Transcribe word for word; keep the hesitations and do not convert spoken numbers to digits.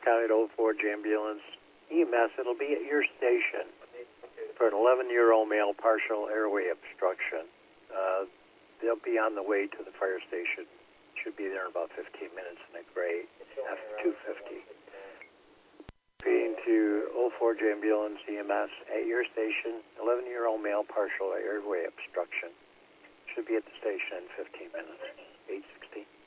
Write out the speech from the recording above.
County to oh four Ambulance E M S. It'll be at your station for an eleven-year-old male partial airway obstruction. Uh, they'll be on the way to the fire station. Should be there in about fifteen minutes in a gray F two fifty. Being to oh four Ambulance E M S at your station, eleven-year-old male partial airway obstruction. Should be at the station in fifteen minutes. eight sixteen.